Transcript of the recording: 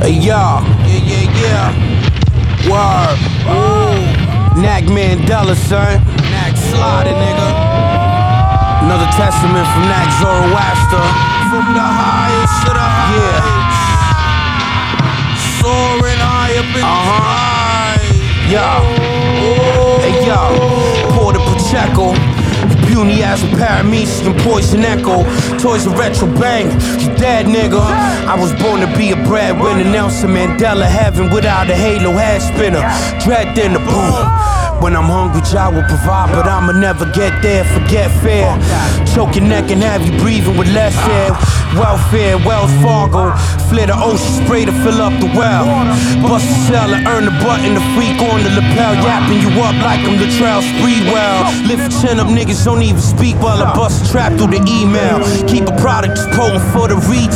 Hey y'all, yeah. Word. Nac Mandela, son. Nac Slaughter, nigga. Another testament from Nac Zoroaster. From the highest to the highest. Soaring high up in the sky. Hey yo, Porter Pacheco. Puny as a paramecium, poison echo. Toys of retro bang, you dead nigga. I was born to be a breadwinner. Nelson Mandela heaven without a halo head spinner. Dread in the boom. When I'm hungry, Jah will provide, but I'ma never get there, forget fear. Choke your neck and have you breathing with less air. Welfare, Wells Fargo. Flare the ocean spray to fill up the well. Bust a cell and earn the button, the freak on the lapel. Yapping you up like I'm the trail Spreewell. Lift your chin up, niggas don't even speak while I bust a trap through the email. Keep a product that's potent for the retail.